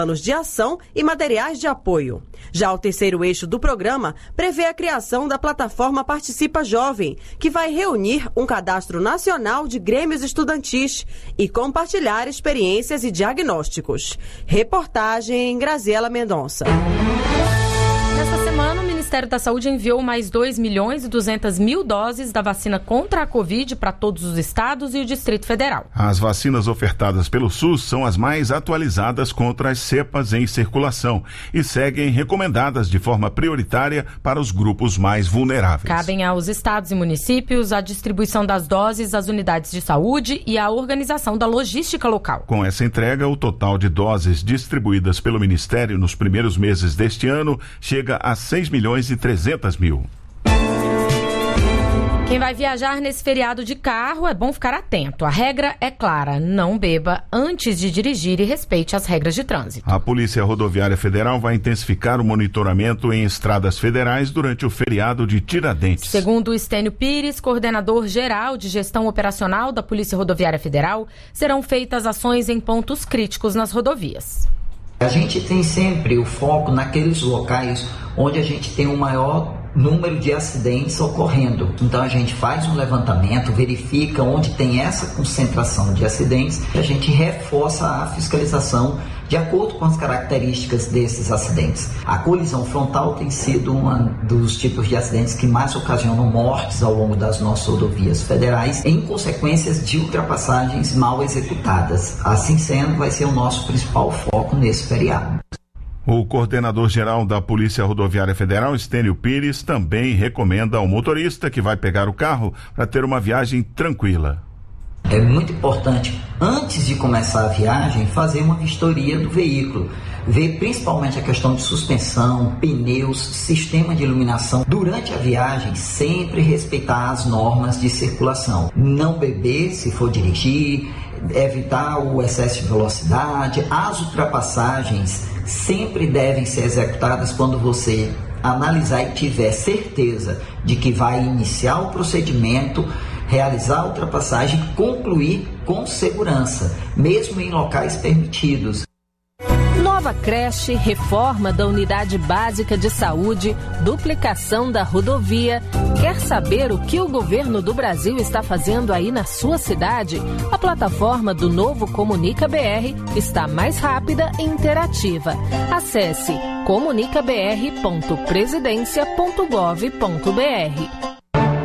planos de ação e materiais de apoio. Já o terceiro eixo do programa prevê a criação da plataforma Participa Jovem, que vai reunir um cadastro nacional de grêmios estudantis e compartilhar experiências e diagnósticos. Reportagem Graziela Mendonça. Nesta semana, o Ministério da Saúde enviou mais 2.200.000 doses da vacina contra a Covid para todos os estados e o Distrito Federal. As vacinas ofertadas pelo SUS são as mais atualizadas contra as cepas em circulação e seguem recomendadas de forma prioritária para os grupos mais vulneráveis. Cabem aos estados e municípios a distribuição das doses às unidades de saúde e a organização da logística local. Com essa entrega, o total de doses distribuídas pelo Ministério nos primeiros meses deste ano chega a 6.300.000. Quem vai viajar nesse feriado de carro é bom ficar atento. A regra é clara: não beba antes de dirigir e respeite as regras de trânsito. A Polícia Rodoviária Federal vai intensificar o monitoramento em estradas federais durante o feriado de Tiradentes. Segundo Estênio Pires, coordenador geral de gestão operacional da Polícia Rodoviária Federal, serão feitas ações em pontos críticos nas rodovias. A gente tem sempre o foco naqueles locais onde a gente tem o maior número de acidentes ocorrendo. Então a gente faz um levantamento, verifica onde tem essa concentração de acidentes e a gente reforça a fiscalização de acordo com as características desses acidentes. A colisão frontal tem sido um dos tipos de acidentes que mais ocasionam mortes ao longo das nossas rodovias federais em consequências de ultrapassagens mal executadas. Assim sendo, vai ser o nosso principal foco nesse feriado. O coordenador-geral da Polícia Rodoviária Federal, Estênio Pires, também recomenda ao motorista que vai pegar o carro para ter uma viagem tranquila. É muito importante, antes de começar a viagem, fazer uma vistoria do veículo. Ver principalmente a questão de suspensão, pneus, sistema de iluminação. Durante a viagem, sempre respeitar as normas de circulação. Não beber se for dirigir, evitar o excesso de velocidade. As ultrapassagens sempre devem ser executadas quando você analisar e tiver certeza de que vai iniciar o procedimento, realizar a ultrapassagem e concluir com segurança, mesmo em locais permitidos. Nova creche, reforma da unidade básica de saúde, duplicação da rodovia. Quer saber o que o governo do Brasil está fazendo aí na sua cidade? A plataforma do Novo Comunica BR está mais rápida e interativa. Acesse comunicabr.presidencia.gov.br.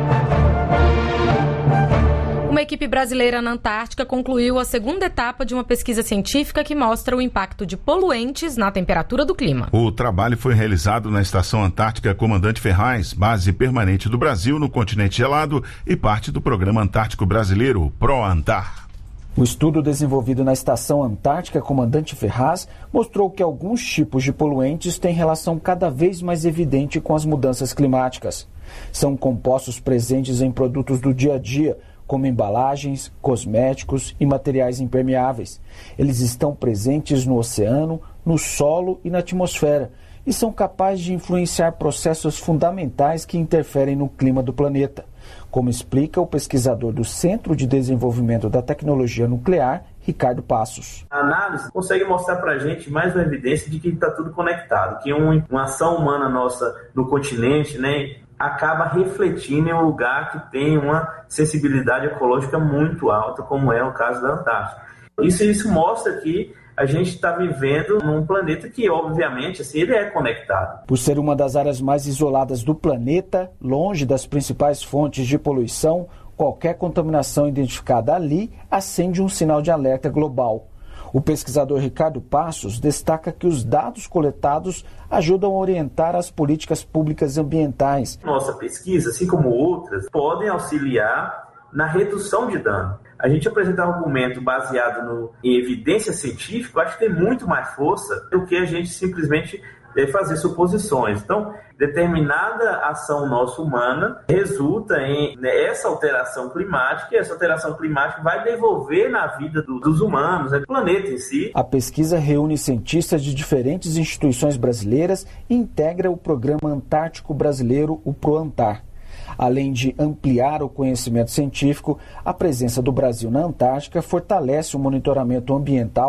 Uma equipe brasileira na Antártica concluiu a segunda etapa de uma pesquisa científica que mostra o impacto de poluentes na temperatura do clima. O trabalho foi realizado na Estação Antártica Comandante Ferraz, base permanente do Brasil no continente gelado e parte do Programa Antártico Brasileiro, ProAntar. O estudo desenvolvido na Estação Antártica Comandante Ferraz mostrou que alguns tipos de poluentes têm relação cada vez mais evidente com as mudanças climáticas. São compostos presentes em produtos do dia a dia, como embalagens, cosméticos e materiais impermeáveis. Eles estão presentes no oceano, no solo e na atmosfera e são capazes de influenciar processos fundamentais que interferem no clima do planeta, como explica o pesquisador do Centro de Desenvolvimento da Tecnologia Nuclear, Ricardo Passos. A análise consegue mostrar para a gente mais uma evidência de que está tudo conectado, que uma ação humana nossa no continente, acaba refletindo em um lugar que tem uma sensibilidade ecológica muito alta, como é o caso da Antártica. Isso mostra que a gente está vivendo num planeta que, obviamente, ele é conectado. Por ser uma das áreas mais isoladas do planeta, longe das principais fontes de poluição, qualquer contaminação identificada ali acende um sinal de alerta global. O pesquisador Ricardo Passos destaca que os dados coletados ajudam a orientar as políticas públicas ambientais. Nossa pesquisa, assim como outras, podem auxiliar na redução de dano. A gente apresentar um argumento baseado em evidência científica, acho que tem muito mais força do que a gente simplesmente fazer suposições. Então, determinada ação nossa humana resulta em essa alteração climática, e essa alteração climática vai devolver na vida dos humanos, do planeta em si. A pesquisa reúne cientistas de diferentes instituições brasileiras e integra o Programa Antártico Brasileiro, o ProAntar. Além de ampliar o conhecimento científico, a presença do Brasil na Antártica fortalece o monitoramento ambiental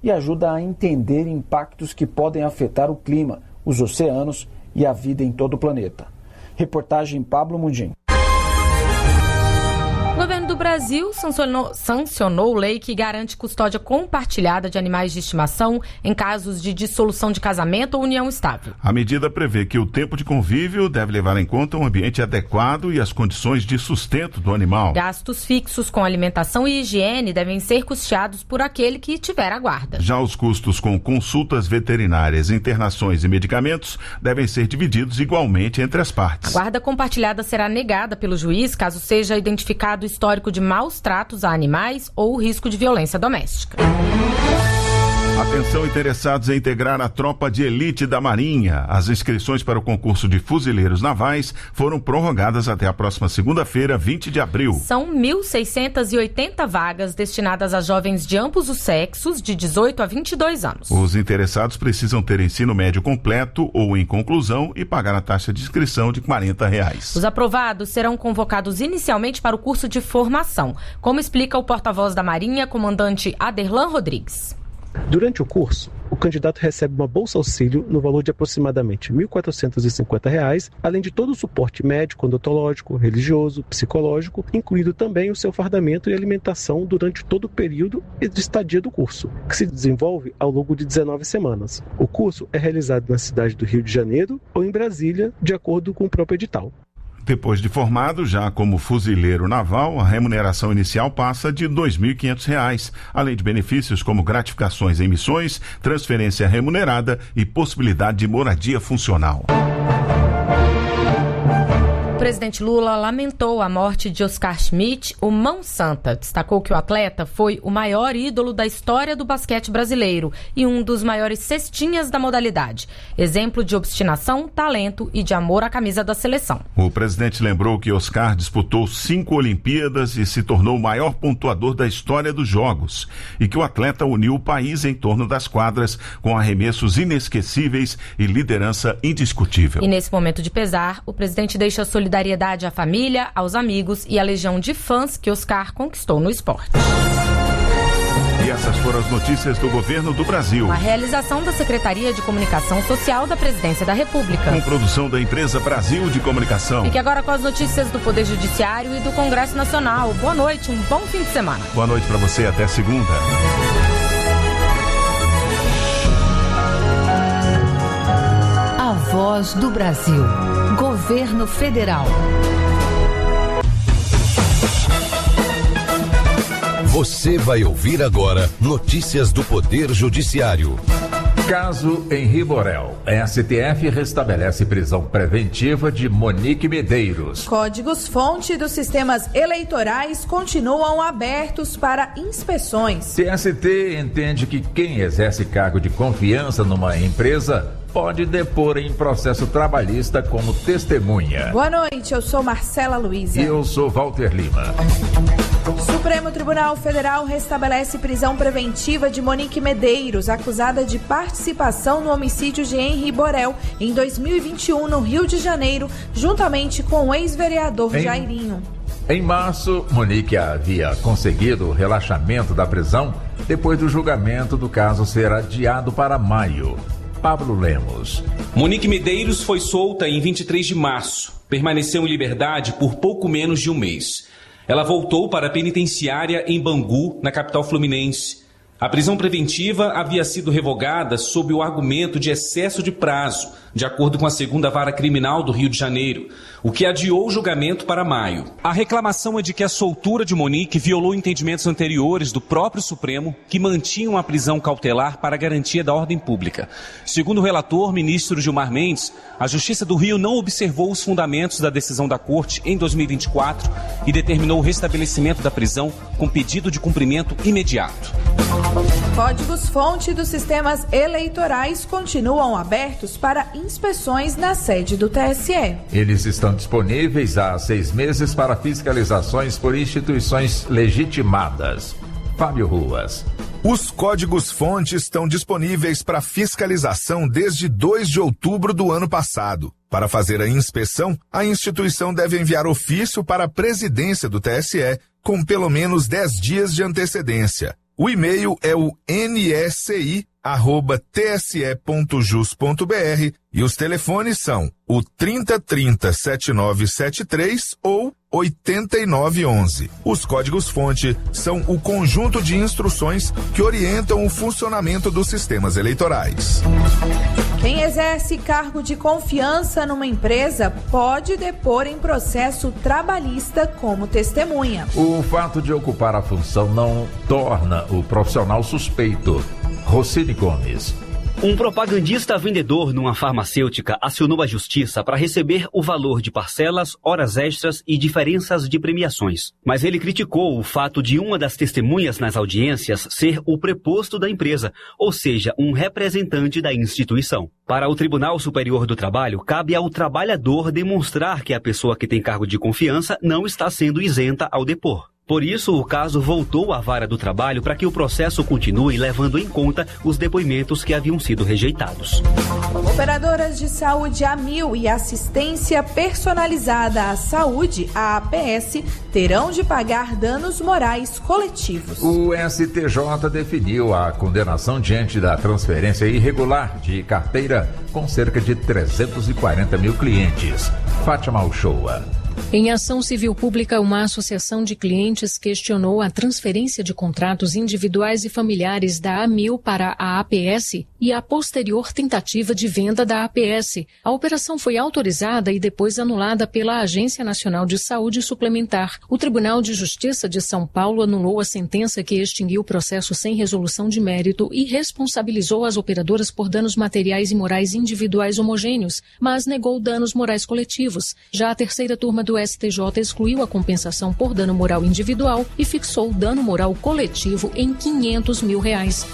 e ajuda a entender impactos que podem afetar o clima, os oceanos e a vida em todo o planeta. Reportagem Pablo Mundim. O governo do Brasil sancionou lei que garante custódia compartilhada de animais de estimação em casos de dissolução de casamento ou união estável. A medida prevê que o tempo de convívio deve levar em conta um ambiente adequado e as condições de sustento do animal. Gastos fixos com alimentação e higiene devem ser custeados por aquele que tiver a guarda. Já os custos com consultas veterinárias, internações e medicamentos devem ser divididos igualmente entre as partes. A guarda compartilhada será negada pelo juiz caso seja identificado histórico de maus tratos a animais ou risco de violência doméstica. Atenção interessados em integrar a tropa de elite da Marinha. As inscrições para o concurso de fuzileiros navais foram prorrogadas até a próxima segunda-feira, 20 de abril. São 1.680 vagas destinadas a jovens de ambos os sexos, de 18 a 22 anos. Os interessados precisam ter ensino médio completo ou em conclusão e pagar a taxa de inscrição de R$40. Os aprovados serão convocados inicialmente para o curso de formação, como explica o porta-voz da Marinha, comandante Aderlan Rodrigues. Durante o curso, o candidato recebe uma bolsa-auxílio no valor de aproximadamente R$ 1.450, além de todo o suporte médico, odontológico, religioso, psicológico, incluindo também o seu fardamento e alimentação durante todo o período de estadia do curso, que se desenvolve ao longo de 19 semanas. O curso é realizado na cidade do Rio de Janeiro ou em Brasília, de acordo com o próprio edital. Depois de formado, já como fuzileiro naval, a remuneração inicial passa de R$ 2.500, além de benefícios como gratificações em missões, transferência remunerada e possibilidade de moradia funcional. O presidente Lula lamentou a morte de Oscar Schmidt, o Mão Santa. Destacou que o atleta foi o maior ídolo da história do basquete brasileiro e um dos maiores cestinhas da modalidade. Exemplo de obstinação, talento e de amor à camisa da seleção. O presidente lembrou que Oscar disputou 5 Olimpíadas e se tornou o maior pontuador da história dos Jogos e que o atleta uniu o país em torno das quadras com arremessos inesquecíveis e liderança indiscutível. E nesse momento de pesar, o presidente deixa solidariedade à família, aos amigos e à legião de fãs que Oscar conquistou no esporte. E essas foram as notícias do governo do Brasil. A realização da Secretaria de Comunicação Social da Presidência da República. Com produção da empresa Brasil de Comunicação. Fique agora com as notícias do Poder Judiciário e do Congresso Nacional. Boa noite, um bom fim de semana. Boa noite para você, até segunda. A Voz do Brasil. Governo Federal. Você vai ouvir agora notícias do Poder Judiciário. Caso Henri Borel. STF restabelece prisão preventiva de Monique Medeiros. Códigos-fonte dos sistemas eleitorais continuam abertos para inspeções. TST entende que quem exerce cargo de confiança numa empresa pode depor em processo trabalhista como testemunha. Boa noite, eu sou Marcela Luiza. E eu sou Walter Lima. Supremo Tribunal Federal restabelece prisão preventiva de Monique Medeiros, acusada de participação no homicídio de Henri Borel em 2021 no Rio de Janeiro, juntamente com o ex-vereador Jairinho. Em março, Monique havia conseguido o relaxamento da prisão depois do julgamento do caso ser adiado para maio. Pablo Lemos. Monique Medeiros foi solta em 23 de março. Permaneceu em liberdade por pouco menos de um mês. Ela voltou para a penitenciária em Bangu, na capital fluminense. A prisão preventiva havia sido revogada sob o argumento de excesso de prazo, de acordo com a 2ª Vara Criminal do Rio de Janeiro, o que adiou o julgamento para maio. A reclamação é de que a soltura de Monique violou entendimentos anteriores do próprio Supremo, que mantinham a prisão cautelar para a garantia da ordem pública. Segundo o relator, ministro Gilmar Mendes, a Justiça do Rio não observou os fundamentos da decisão da Corte em 2024 e determinou o restabelecimento da prisão com pedido de cumprimento imediato. Códigos-fonte dos sistemas eleitorais continuam abertos para inspeções na sede do TSE. Eles estão disponíveis há 6 meses para fiscalizações por instituições legitimadas. Fábio Ruas. Os códigos-fonte estão disponíveis para fiscalização desde 2 de outubro do ano passado. Para fazer a inspeção, a instituição deve enviar ofício para a presidência do TSE com pelo menos 10 dias de antecedência. O e-mail é o nsi@tse.jus.br e os telefones são o 3030-7973 ou 8911. Os códigos-fonte são o conjunto de instruções que orientam o funcionamento dos sistemas eleitorais. Quem exerce cargo de confiança numa empresa pode depor em processo trabalhista como testemunha. O fato de ocupar a função não torna o profissional suspeito. Rocine Gomes. Um propagandista vendedor numa farmacêutica acionou a justiça para receber o valor de parcelas, horas extras e diferenças de premiações. Mas ele criticou o fato de uma das testemunhas nas audiências ser o preposto da empresa, ou seja, um representante da instituição. Para o Tribunal Superior do Trabalho, cabe ao trabalhador demonstrar que a pessoa que tem cargo de confiança não está sendo isenta ao depor. Por isso, o caso voltou à Vara do Trabalho para que o processo continue levando em conta os depoimentos que haviam sido rejeitados. Operadoras de saúde Amil e assistência personalizada à saúde, a APS, terão de pagar danos morais coletivos. O STJ definiu a condenação diante da transferência irregular de carteira com cerca de 340 mil clientes. Fátima Uchoa. Em ação civil pública, uma associação de clientes questionou a transferência de contratos individuais e familiares da Amil para a APS e a posterior tentativa de venda da APS. A operação foi autorizada e depois anulada pela Agência Nacional de Saúde Suplementar. O Tribunal de Justiça de São Paulo anulou a sentença que extinguiu o processo sem resolução de mérito e responsabilizou as operadoras por danos materiais e morais individuais homogêneos, mas negou danos morais coletivos. Já a terceira turma do STJ excluiu a compensação por dano moral individual e fixou o dano moral coletivo em R$500 mil.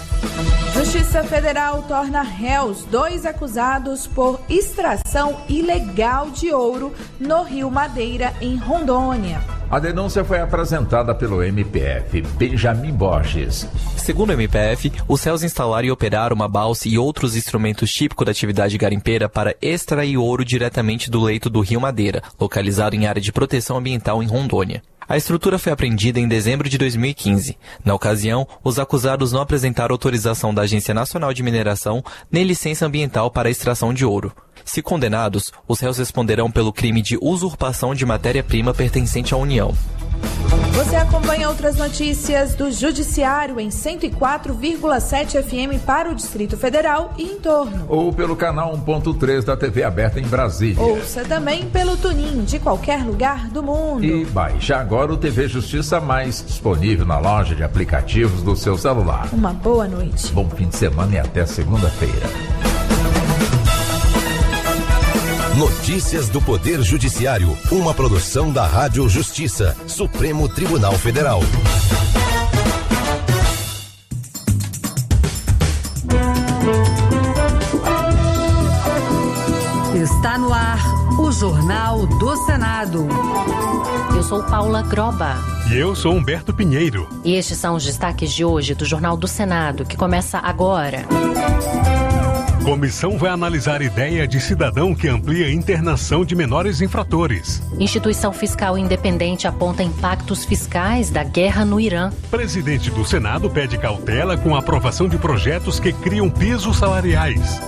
Justiça Federal torna réus 2 acusados por extração ilegal de ouro no Rio Madeira, em Rondônia. A denúncia foi apresentada pelo MPF, Benjamin Borges. Segundo o MPF, os réus instalaram e operaram uma balsa e outros instrumentos típicos da atividade garimpeira para extrair ouro diretamente do leito do Rio Madeira, localizado em área de proteção ambiental em Rondônia. A estrutura foi apreendida em dezembro de 2015. Na ocasião, os acusados não apresentaram autorização da Agência Nacional de Mineração nem licença ambiental para a extração de ouro. Se condenados, os réus responderão pelo crime de usurpação de matéria-prima pertencente à União. Você acompanha outras notícias do Judiciário em 104,7 FM para o Distrito Federal e em torno. Ou pelo canal 1.3 da TV aberta em Brasília. Ouça também pelo TuneIn de qualquer lugar do mundo. E baixe agora o TV Justiça Mais, disponível na loja de aplicativos do seu celular. Uma boa noite. Bom fim de semana e até segunda-feira. Notícias do Poder Judiciário, uma produção da Rádio Justiça, Supremo Tribunal Federal. Está no ar o Jornal do Senado. Eu sou Paula Groba. E eu sou Humberto Pinheiro. E estes são os destaques de hoje do Jornal do Senado, que começa agora. Comissão vai analisar ideia de cidadão que amplia a internação de menores infratores. Instituição Fiscal Independente aponta impactos fiscais da guerra no Irã. Presidente do Senado pede cautela com a aprovação de projetos que criam pisos salariais.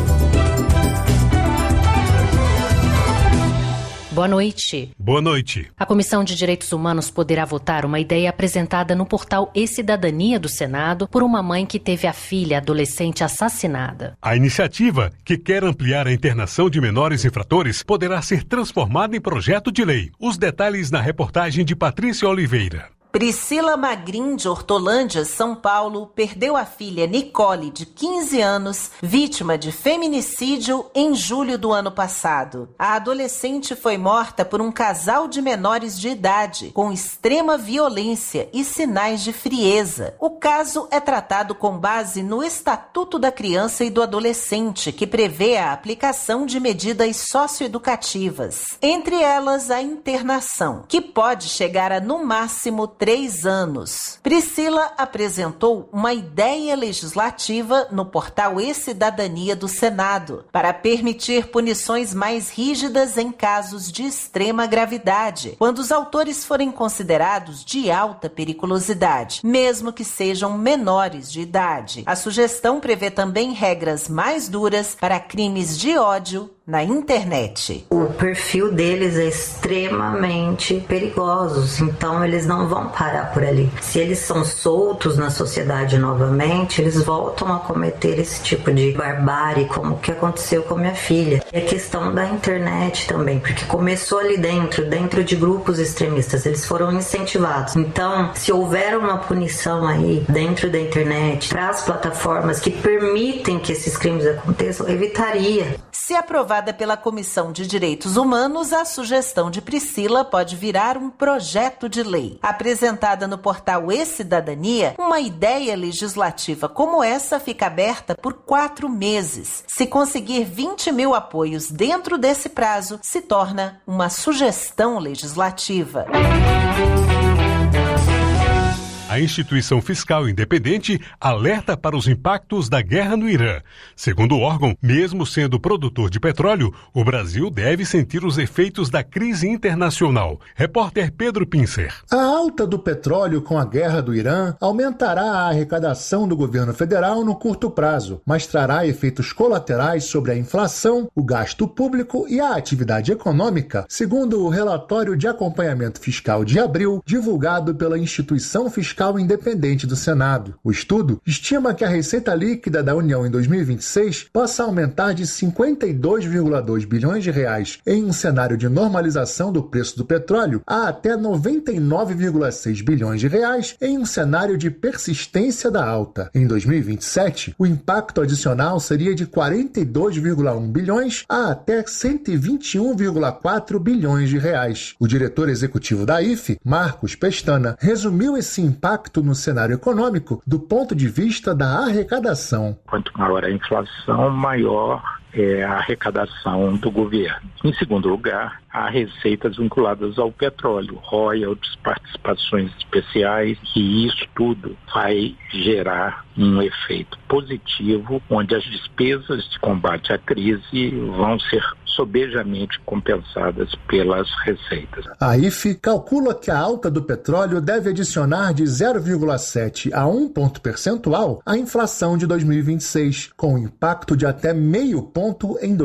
Boa noite. Boa noite. A Comissão de Direitos Humanos poderá votar uma ideia apresentada no portal E-Cidadania do Senado por uma mãe que teve a filha adolescente assassinada. A iniciativa, que quer ampliar a internação de menores infratores, poderá ser transformada em projeto de lei. Os detalhes na reportagem de Patrícia Oliveira. Priscila Magrin, de Hortolândia, São Paulo, perdeu a filha Nicole, de 15 anos, vítima de feminicídio em julho do ano passado. A adolescente foi morta por um casal de menores de idade, com extrema violência e sinais de frieza. O caso é tratado com base no Estatuto da Criança e do Adolescente, que prevê a aplicação de medidas socioeducativas, entre elas a internação, que pode chegar a, no máximo, 23 anos. Priscila apresentou uma ideia legislativa no portal E-Cidadania do Senado para permitir punições mais rígidas em casos de extrema gravidade, quando os autores forem considerados de alta periculosidade, mesmo que sejam menores de idade. A sugestão prevê também regras mais duras para crimes de ódio na internet. O perfil deles é extremamente perigoso, então eles não vão parar por ali. Se eles são soltos na sociedade novamente, eles voltam a cometer esse tipo de barbárie, como o que aconteceu com minha filha. E a questão da internet também, porque começou ali dentro de grupos extremistas, eles foram incentivados. Então, se houver uma punição aí dentro da internet para as plataformas que permitem que esses crimes aconteçam, evitaria. Se aprovada pela Comissão de Direitos Humanos, a sugestão de Priscila pode virar um projeto de lei. Apresentada no portal E-Cidadania, uma ideia legislativa como essa fica aberta por 4 meses. Se conseguir 20 mil apoios dentro desse prazo, se torna uma sugestão legislativa. A instituição fiscal independente alerta para os impactos da guerra no Irã. Segundo o órgão, mesmo sendo produtor de petróleo, o Brasil deve sentir os efeitos da crise internacional. Repórter Pedro Pincer. A alta do petróleo com a guerra do Irã aumentará a arrecadação do governo federal no curto prazo, mas trará efeitos colaterais sobre a inflação, o gasto público e a atividade econômica, segundo o relatório de acompanhamento fiscal de abril, divulgado pela instituição fiscal independente do Senado. O estudo estima que a receita líquida da União em 2026 possa aumentar de 52,2 bilhões de reais em um cenário de normalização do preço do petróleo a até 99,6 bilhões de reais em um cenário de persistência da alta. Em 2027, o impacto adicional seria de 42,1 bilhões a até 121,4 bilhões de reais. O diretor executivo da IFE, Marcos Pestana, resumiu esse impacto no cenário econômico do ponto de vista da arrecadação. Quanto maior a inflação, maior é a arrecadação do governo. Em segundo lugar, há receitas vinculadas ao petróleo, royalties, participações especiais, e isso tudo vai gerar um efeito positivo, onde as despesas de combate à crise vão ser sobejamente compensadas pelas receitas. A IFE calcula que a alta do petróleo deve adicionar de 0,7 a 1 ponto percentual à inflação de 2026, com impacto de até meio ponto em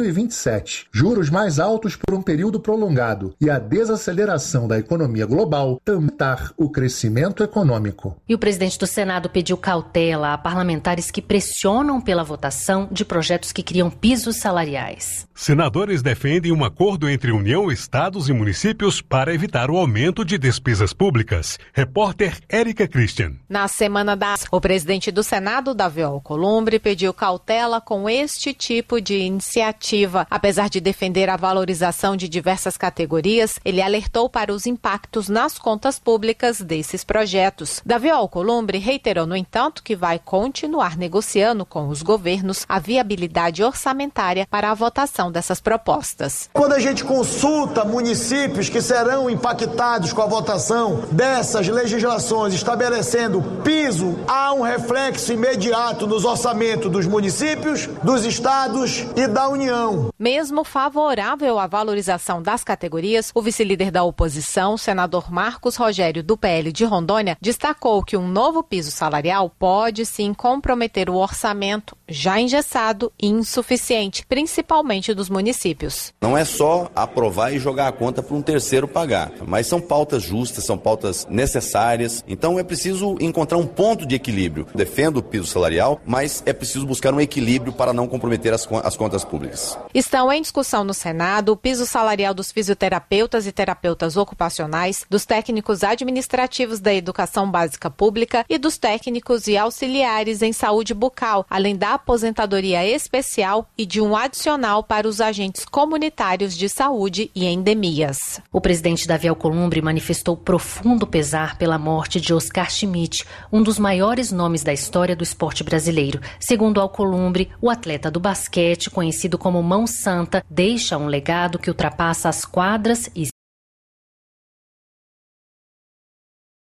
2027. Juros mais altos por um período prolongado e a desaceleração da economia global tamtar o crescimento econômico. E o presidente do Senado pediu cautela a parlamentares que pressionam pela votação de projetos que criam pisos salariais. Senadores defendem um acordo entre União, estados e municípios para evitar o aumento de despesas públicas. Repórter Érica Christian. Na semana o presidente do Senado, Davi Alcolumbre, pediu cautela com este tipo de iniciativa. Apesar de defender a valorização de diversas categorias, ele alertou para os impactos nas contas públicas desses projetos. Davi Alcolumbre reiterou, no entanto, que vai continuar negociando com os governos a viabilidade orçamentária para a votação dessas propostas. Quando a gente consulta municípios que serão impactados com a votação dessas legislações estabelecendo piso, há um reflexo imediato nos orçamentos dos municípios, dos estados e da União. Mesmo favorável à valorização das categorias, o vice-líder da oposição, o senador Marcos Rogério, do PL de Rondônia, destacou que um novo piso salarial pode sim comprometer o orçamento já engessado e insuficiente, principalmente dos municípios. Não é só aprovar e jogar a conta para um terceiro pagar, mas são pautas justas, são pautas necessárias, então é preciso encontrar um ponto de equilíbrio. Defendo o piso salarial, mas é preciso buscar um equilíbrio para não comprometer as contas públicas. Estão em discussão no Senado o piso salarial dos fisioterapeutas e terapeutas ocupacionais, dos técnicos administrativos da educação básica pública e dos técnicos e auxiliares em saúde bucal, além da aposentadoria especial e de um adicional para os agentes comunitários de saúde e endemias. O presidente Davi Alcolumbre manifestou profundo pesar pela morte de Oscar Schmidt, um dos maiores nomes da história do esporte brasileiro. Segundo Alcolumbre, o atleta do basquete, conhecido como Mão Santa, deixa um legado que ultrapassa as quadras e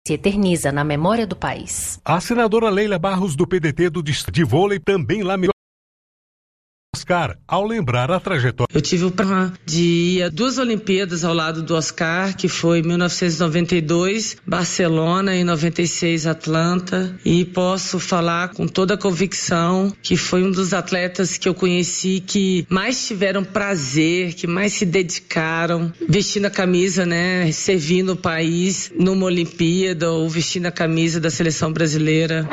se eterniza na memória do país. A senadora Leila Barros, do PDT do Distrito de Vôlei, também lamentou Oscar ao lembrar a trajetória. Eu tive o prazer de ir a 2 Olimpíadas ao lado do Oscar, que foi em 1992, Barcelona, e 96, Atlanta, e posso falar com toda a convicção que foi um dos atletas que eu conheci que mais tiveram prazer, que mais se dedicaram, vestindo a camisa, né, servindo o país numa Olimpíada ou vestindo a camisa da seleção brasileira.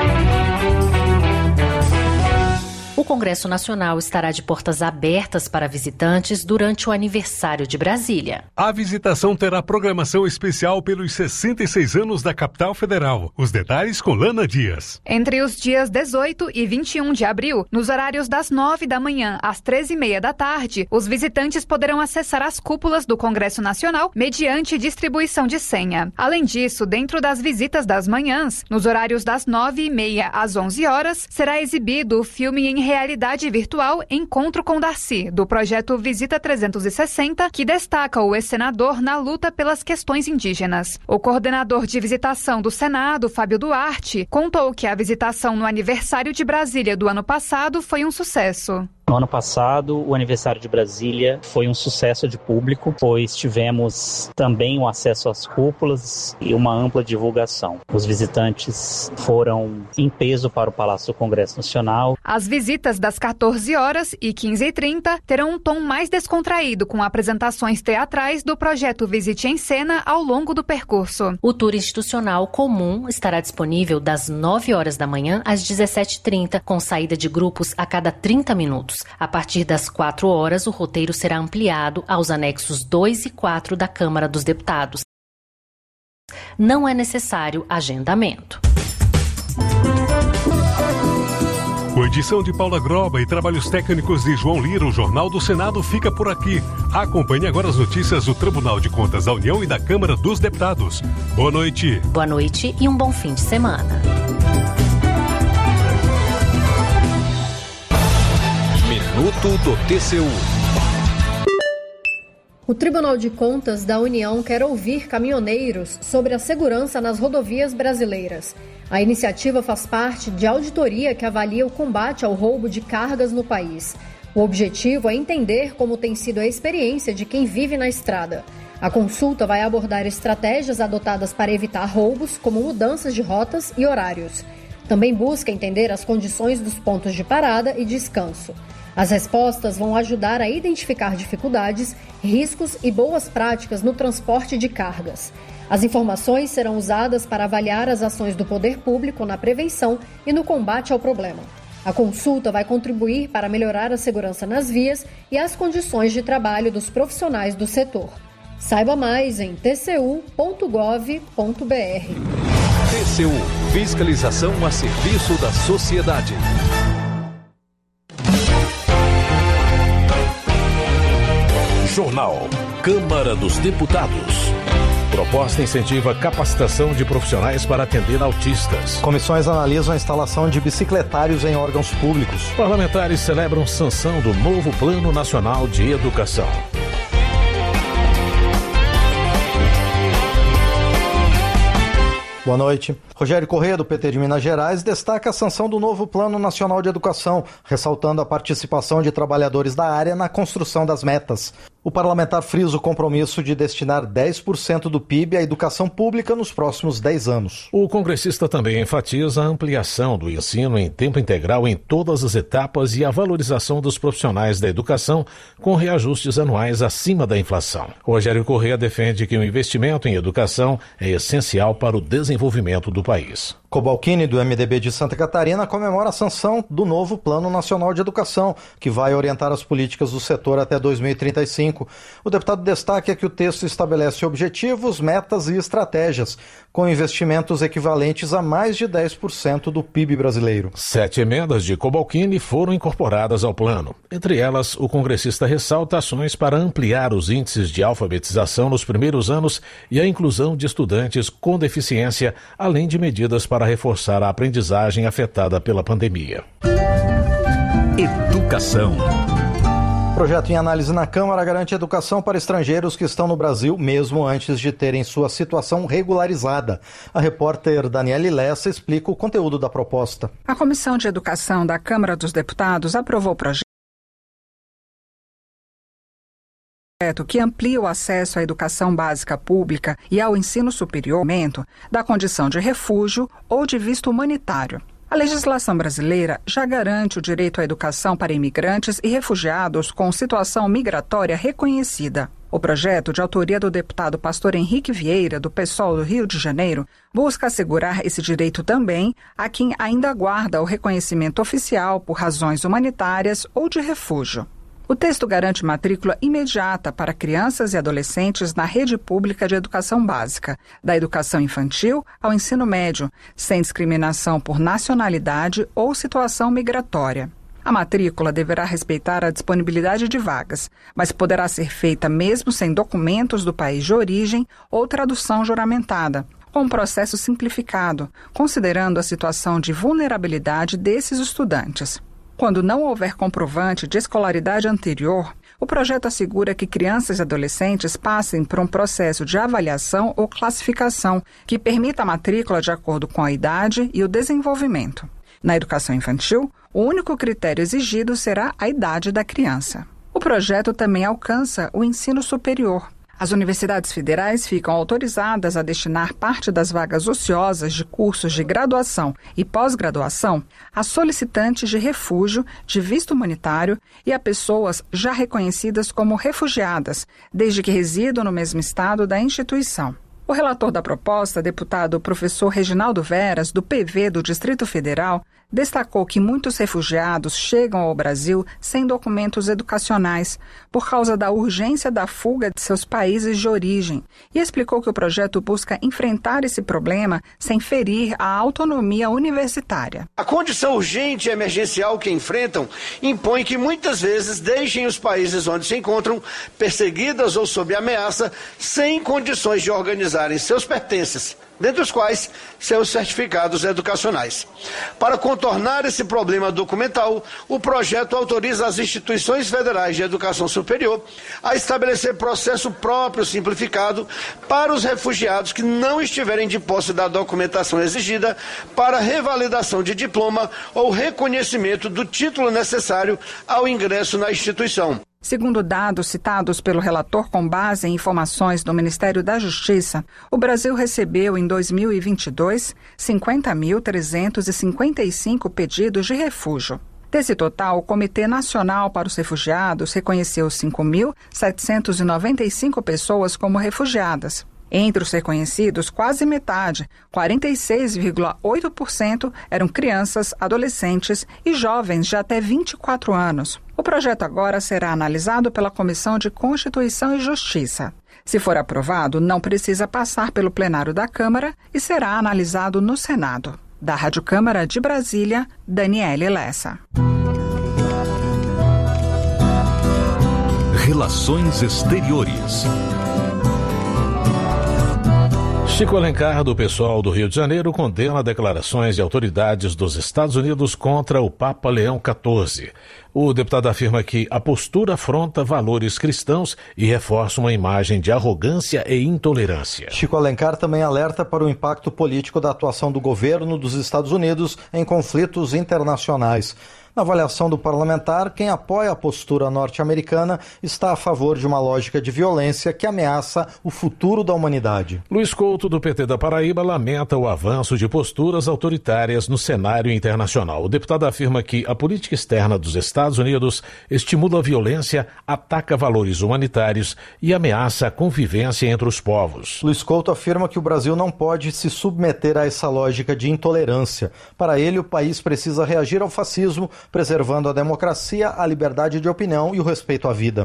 O Congresso Nacional estará de portas abertas para visitantes durante o aniversário de Brasília. A visitação terá programação especial pelos 66 anos da capital federal. Os detalhes com Lana Dias. Entre os dias 18 e 21 de abril, nos horários das 9 da manhã às 13h30 da tarde, os visitantes poderão acessar as cúpulas do Congresso Nacional mediante distribuição de senha. Além disso, dentro das visitas das manhãs, nos horários das 9h30 às 11 horas, será exibido o filme em realidade virtual Encontro com Darcy, do projeto Visita 360, que destaca o ex-senador na luta pelas questões indígenas. O coordenador de visitação do Senado, Fábio Duarte, contou que a visitação no aniversário de Brasília do ano passado foi um sucesso. No ano passado, o aniversário de Brasília foi um sucesso de público, pois tivemos também o acesso às cúpulas e uma ampla divulgação. Os visitantes foram em peso para o Palácio do Congresso Nacional. As visitas das 14 horas e 15h30 terão um tom mais descontraído, com apresentações teatrais do projeto Visite em Cena ao longo do percurso. O tour institucional comum estará disponível das 9 horas da manhã às 17h30, com saída de grupos a cada 30 minutos. A partir das 4 horas, o roteiro será ampliado aos anexos 2 e 4 da Câmara dos Deputados. Não é necessário agendamento. Com edição de Paula Groba e trabalhos técnicos de João Lira, o Jornal do Senado fica por aqui. Acompanhe agora as notícias do Tribunal de Contas da União e da Câmara dos Deputados. Boa noite. Boa noite e um bom fim de semana. Minuto do TCU. O Tribunal de Contas da União quer ouvir caminhoneiros sobre a segurança nas rodovias brasileiras. A iniciativa faz parte de auditoria que avalia o combate ao roubo de cargas no país. O objetivo é entender como tem sido a experiência de quem vive na estrada. A consulta vai abordar estratégias adotadas para evitar roubos, como mudanças de rotas e horários. Também busca entender as condições dos pontos de parada e descanso. As respostas vão ajudar a identificar dificuldades, riscos e boas práticas no transporte de cargas. As informações serão usadas para avaliar as ações do poder público na prevenção e no combate ao problema. A consulta vai contribuir para melhorar a segurança nas vias e as condições de trabalho dos profissionais do setor. Saiba mais em tcu.gov.br. TCU, fiscalização a serviço da sociedade. Jornal Câmara dos Deputados. Proposta incentiva capacitação de profissionais para atender autistas. Comissões analisam a instalação de bicicletários em órgãos públicos. Parlamentares celebram sanção do novo Plano Nacional de Educação. Boa noite. Rogério Corrêa, do PT de Minas Gerais, destaca a sanção do novo Plano Nacional de Educação, ressaltando a participação de trabalhadores da área na construção das metas. O parlamentar frisa o compromisso de destinar 10% do PIB à educação pública nos próximos 10 anos. O congressista também enfatiza a ampliação do ensino em tempo integral em todas as etapas e a valorização dos profissionais da educação com reajustes anuais acima da inflação. Rogério Corrêa defende que o investimento em educação é essencial para o desenvolvimento do país. Cobalcini, do MDB de Santa Catarina, comemora a sanção do novo Plano Nacional de Educação, que vai orientar as políticas do setor até 2035. O deputado destaca que o texto estabelece objetivos, metas e estratégias, com investimentos equivalentes a mais de 10% do PIB brasileiro. 7 emendas de Cobalcini foram incorporadas ao plano. Entre elas, o congressista ressalta ações para ampliar os índices de alfabetização nos primeiros anos e a inclusão de estudantes com deficiência, além de medidas para reforçar a aprendizagem afetada pela pandemia. Educação. Projeto em análise na Câmara garante educação para estrangeiros que estão no Brasil, mesmo antes de terem sua situação regularizada. A repórter Daniele Lessa explica o conteúdo da proposta. A Comissão de Educação da Câmara dos Deputados aprovou o projeto que amplia o acesso à educação básica pública e ao ensino superior da condição de refúgio ou de visto humanitário. A legislação brasileira já garante o direito à educação para imigrantes e refugiados com situação migratória reconhecida. O projeto, de autoria do deputado Pastor Henrique Vieira, do PSOL do Rio de Janeiro, busca assegurar esse direito também a quem ainda aguarda o reconhecimento oficial por razões humanitárias ou de refúgio. O texto garante matrícula imediata para crianças e adolescentes na rede pública de educação básica, da educação infantil ao ensino médio, sem discriminação por nacionalidade ou situação migratória. A matrícula deverá respeitar a disponibilidade de vagas, mas poderá ser feita mesmo sem documentos do país de origem ou tradução juramentada, com um processo simplificado, considerando a situação de vulnerabilidade desses estudantes. Quando não houver comprovante de escolaridade anterior, o projeto assegura que crianças e adolescentes passem por um processo de avaliação ou classificação que permita a matrícula de acordo com a idade e o desenvolvimento. Na educação infantil, o único critério exigido será a idade da criança. O projeto também alcança o ensino superior. As universidades federais ficam autorizadas a destinar parte das vagas ociosas de cursos de graduação e pós-graduação a solicitantes de refúgio, de visto humanitário e a pessoas já reconhecidas como refugiadas, desde que residam no mesmo estado da instituição. O relator da proposta, deputado professor Reginaldo Veras, do PV do Distrito Federal, destacou que muitos refugiados chegam ao Brasil sem documentos educacionais por causa da urgência da fuga de seus países de origem e explicou que o projeto busca enfrentar esse problema sem ferir a autonomia universitária. A condição urgente e emergencial que enfrentam impõe que muitas vezes deixem os países onde se encontram perseguidas ou sob ameaça sem condições de organizarem seus pertences, dentre os quais seus certificados educacionais. Para contornar esse problema documental, o projeto autoriza as instituições federais de educação superior a estabelecer processo próprio simplificado para os refugiados que não estiverem de posse da documentação exigida para revalidação de diploma ou reconhecimento do título necessário ao ingresso na instituição. Segundo dados citados pelo relator com base em informações do Ministério da Justiça, o Brasil recebeu em 2022 50.355 pedidos de refúgio. Desse total, o Comitê Nacional para os Refugiados reconheceu 5.795 pessoas como refugiadas. Entre os reconhecidos, quase metade, 46,8%, eram crianças, adolescentes e jovens de até 24 anos. O projeto agora será analisado pela Comissão de Constituição e Justiça. Se for aprovado, não precisa passar pelo plenário da Câmara e será analisado no Senado. Da Rádio Câmara de Brasília, Daniele Lessa. Relações Exteriores. Chico Alencar, do PSOL do Rio de Janeiro, condena declarações de autoridades dos Estados Unidos contra o Papa Leão XIV. O deputado afirma que a postura afronta valores cristãos e reforça uma imagem de arrogância e intolerância. Chico Alencar também alerta para o impacto político da atuação do governo dos Estados Unidos em conflitos internacionais. Na avaliação do parlamentar, quem apoia a postura norte-americana está a favor de uma lógica de violência que ameaça o futuro da humanidade. Luiz Couto, do PT da Paraíba, lamenta o avanço de posturas autoritárias no cenário internacional. O deputado afirma que a política externa dos Estados Unidos estimula a violência, ataca valores humanitários e ameaça a convivência entre os povos. Luiz Couto afirma que o Brasil não pode se submeter a essa lógica de intolerância. Para ele, o país precisa reagir ao fascismo, preservando a democracia, a liberdade de opinião e o respeito à vida.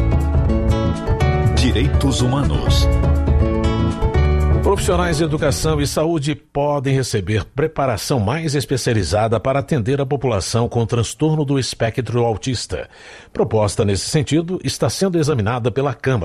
Direitos Humanos. Profissionais de educação e saúde podem receber preparação mais especializada para atender a população com transtorno do espectro autista. Proposta nesse sentido está sendo examinada pela Câmara.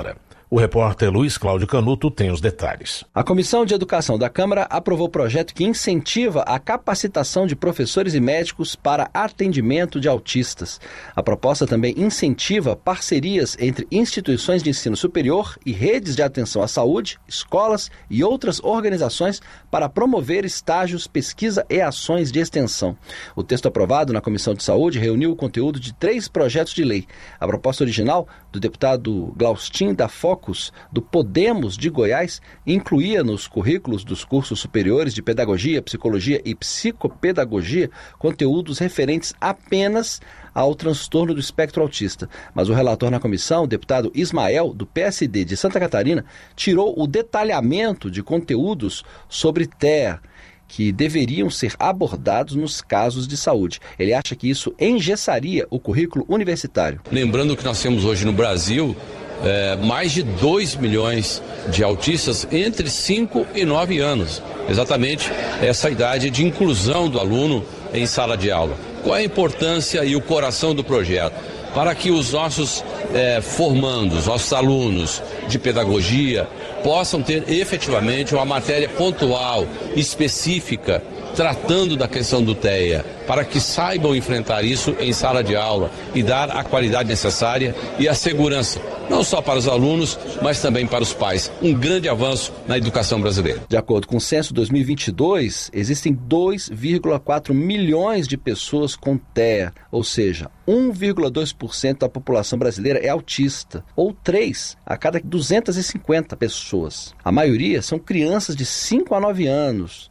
O repórter Luiz Cláudio Canuto tem os detalhes. A Comissão de Educação da Câmara aprovou o projeto que incentiva a capacitação de professores e médicos para atendimento de autistas. A proposta também incentiva parcerias entre instituições de ensino superior e redes de atenção à saúde, escolas e outras organizações para promover estágios, pesquisa e ações de extensão. O texto aprovado na Comissão de Saúde reuniu o conteúdo de 3 projetos de lei. A proposta original do deputado Glaustin da Focus, do Podemos de Goiás, incluía nos currículos dos cursos superiores de Pedagogia, Psicologia e Psicopedagogia conteúdos referentes apenas ao transtorno do espectro autista. Mas o relator na comissão, o deputado Ismael, do PSD de Santa Catarina, tirou o detalhamento de conteúdos sobre TEA, que deveriam ser abordados nos casos de saúde. Ele acha que isso engessaria o currículo universitário. Lembrando que nós temos hoje no Brasil mais de 2 milhões de autistas entre 5 e 9 anos. Exatamente essa idade de inclusão do aluno em sala de aula. Qual é a importância e o coração do projeto? Para que os nossos formandos, nossos alunos de pedagogia, possam ter efetivamente uma matéria pontual, específica, tratando da questão do TEA, para que saibam enfrentar isso em sala de aula e dar a qualidade necessária e a segurança, não só para os alunos, mas também para os pais. Um grande avanço na educação brasileira. De acordo com o censo 2022, existem 2,4 milhões de pessoas com TEA, ou seja, 1,2% da população brasileira é autista, ou 3 a cada 250 pessoas. A maioria são crianças de 5 a 9 anos,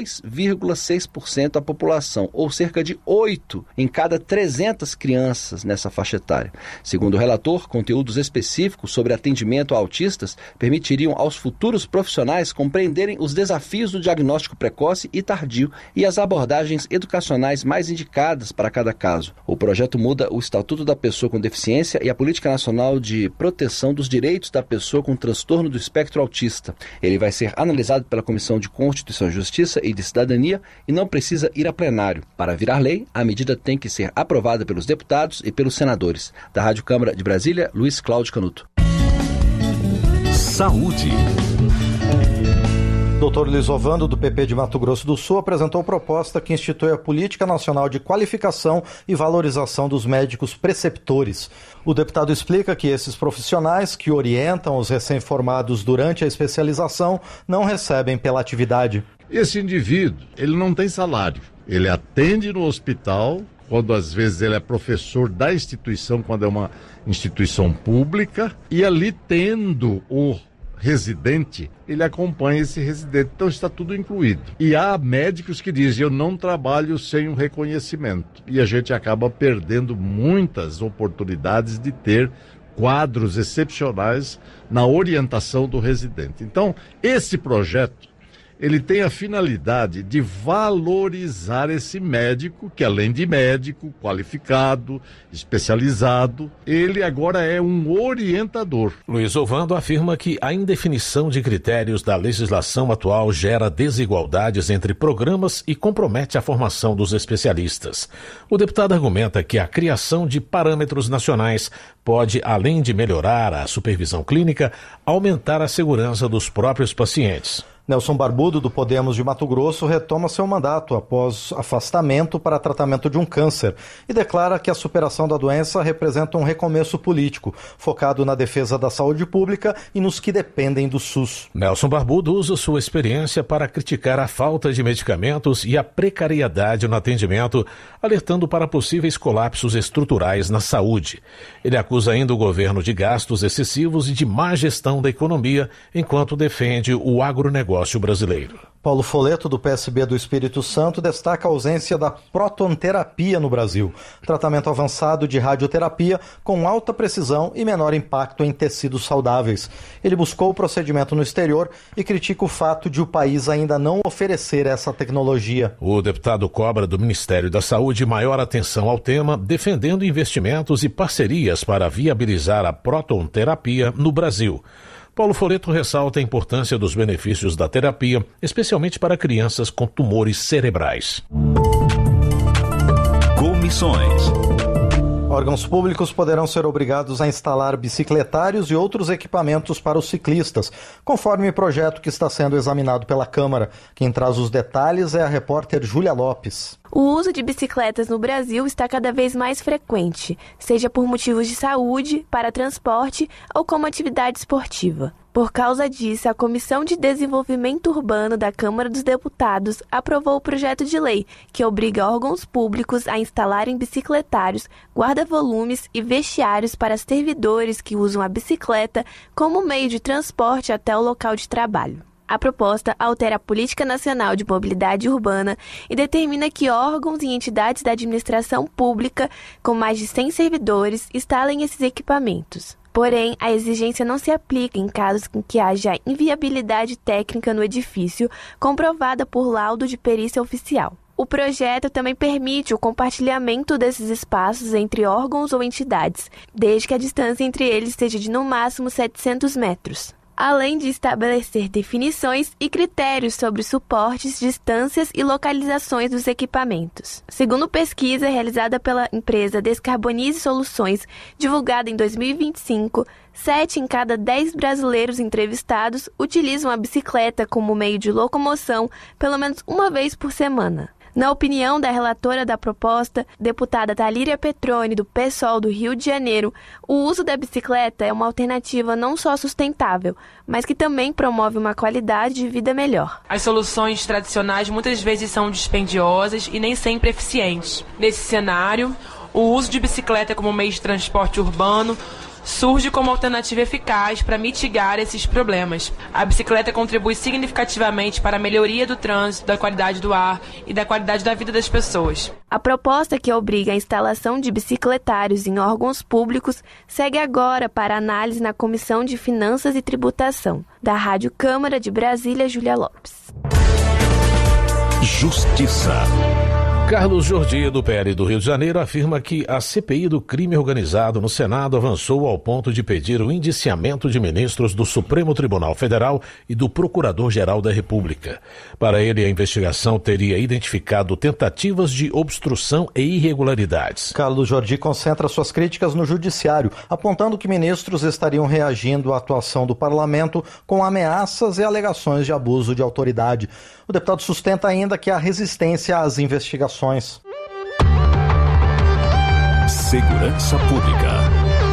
2,6% da população, ou cerca de 8 em cada 300 crianças nessa faixa etária. Segundo o relator, conteúdos específicos sobre atendimento a autistas permitiriam aos futuros profissionais compreenderem os desafios do diagnóstico precoce e tardio e as abordagens educacionais mais indicadas para cada caso. O projeto muda o Estatuto da Pessoa com Deficiência e a Política Nacional de Proteção dos Direitos da Pessoa com Transtorno do Espectro Autista. Ele vai ser analisado pela Comissão de Constituição e Justiça e de Cidadania e não precisa ir a plenário. Para virar lei, a medida tem que ser aprovada pelos deputados e pelos senadores. Da Rádio Câmara de Brasília, Luiz Cláudio Canuto. Saúde. Dr. Luiz Ovando, do PP de Mato Grosso do Sul, apresentou proposta que institui a Política Nacional de Qualificação e Valorização dos Médicos Preceptores. O deputado explica que esses profissionais que orientam os recém-formados durante a especialização não recebem pela atividade. Esse indivíduo, ele não tem salário. Ele atende no hospital, quando às vezes ele é professor da instituição, quando é uma instituição pública, e ali tendo o residente, ele acompanha esse residente, então está tudo incluído. E há médicos que dizem, eu não trabalho sem um reconhecimento, e a gente acaba perdendo muitas oportunidades de ter quadros excepcionais na orientação do residente. Então, esse projeto, ele tem a finalidade de valorizar esse médico, que além de médico, qualificado, especializado, ele agora é um orientador. Luiz Ovando afirma que a indefinição de critérios da legislação atual gera desigualdades entre programas e compromete a formação dos especialistas. O deputado argumenta que a criação de parâmetros nacionais pode, além de melhorar a supervisão clínica, aumentar a segurança dos próprios pacientes. Nelson Barbudo, do Podemos de Mato Grosso, retoma seu mandato após afastamento para tratamento de um câncer e declara que a superação da doença representa um recomeço político, focado na defesa da saúde pública e nos que dependem do SUS. Nelson Barbudo usa sua experiência para criticar a falta de medicamentos e a precariedade no atendimento, alertando para possíveis colapsos estruturais na saúde. Ele acusa ainda o governo de gastos excessivos e de má gestão da economia, enquanto defende o agronegócio brasileiro. Paulo Foleto, do PSB do Espírito Santo, destaca a ausência da protonterapia no Brasil, tratamento avançado de radioterapia com alta precisão e menor impacto em tecidos saudáveis. Ele buscou o procedimento no exterior e critica o fato de o país ainda não oferecer essa tecnologia. O deputado cobra do Ministério da Saúde maior atenção ao tema, defendendo investimentos e parcerias para viabilizar a protonterapia no Brasil. Paulo Foleto ressalta a importância dos benefícios da terapia, especialmente para crianças com tumores cerebrais. Comissões. Órgãos públicos poderão ser obrigados a instalar bicicletários e outros equipamentos para os ciclistas, conforme o projeto que está sendo examinado pela Câmara. Quem traz os detalhes é a repórter Júlia Lopes. O uso de bicicletas no Brasil está cada vez mais frequente, seja por motivos de saúde, para transporte ou como atividade esportiva. Por causa disso, a Comissão de Desenvolvimento Urbano da Câmara dos Deputados aprovou o projeto de lei que obriga órgãos públicos a instalarem bicicletários, guarda-volumes e vestiários para servidores que usam a bicicleta como meio de transporte até o local de trabalho. A proposta altera a Política Nacional de Mobilidade Urbana e determina que órgãos e entidades da administração pública com mais de 100 servidores instalem esses equipamentos. Porém, a exigência não se aplica em casos em que haja inviabilidade técnica no edifício, comprovada por laudo de perícia oficial. O projeto também permite o compartilhamento desses espaços entre órgãos ou entidades, desde que a distância entre eles seja de no máximo 700 metros. Além de estabelecer definições e critérios sobre suportes, distâncias e localizações dos equipamentos. Segundo pesquisa realizada pela empresa Descarbonize Soluções, divulgada em 2025, 7 em cada 10 brasileiros entrevistados utilizam a bicicleta como meio de locomoção pelo menos uma vez por semana. Na opinião da relatora da proposta, deputada Thalíria Petroni, do PSOL do Rio de Janeiro, o uso da bicicleta é uma alternativa não só sustentável, mas que também promove uma qualidade de vida melhor. As soluções tradicionais muitas vezes são dispendiosas e nem sempre eficientes. Nesse cenário, o uso de bicicleta como meio de transporte urbano surge como alternativa eficaz para mitigar esses problemas. A bicicleta contribui significativamente para a melhoria do trânsito, da qualidade do ar e da qualidade da vida das pessoas. A proposta que obriga a instalação de bicicletários em órgãos públicos segue agora para análise na Comissão de Finanças e Tributação. Da Rádio Câmara de Brasília, Júlia Lopes. Justiça. Carlos Jordi, do PL do Rio de Janeiro, afirma que a CPI do crime organizado no Senado avançou ao ponto de pedir o indiciamento de ministros do Supremo Tribunal Federal e do Procurador-Geral da República. Para ele, a investigação teria identificado tentativas de obstrução e irregularidades. Carlos Jordi concentra suas críticas no judiciário, apontando que ministros estariam reagindo à atuação do parlamento com ameaças e alegações de abuso de autoridade. O deputado sustenta ainda que há resistência às investigações. Segurança Pública.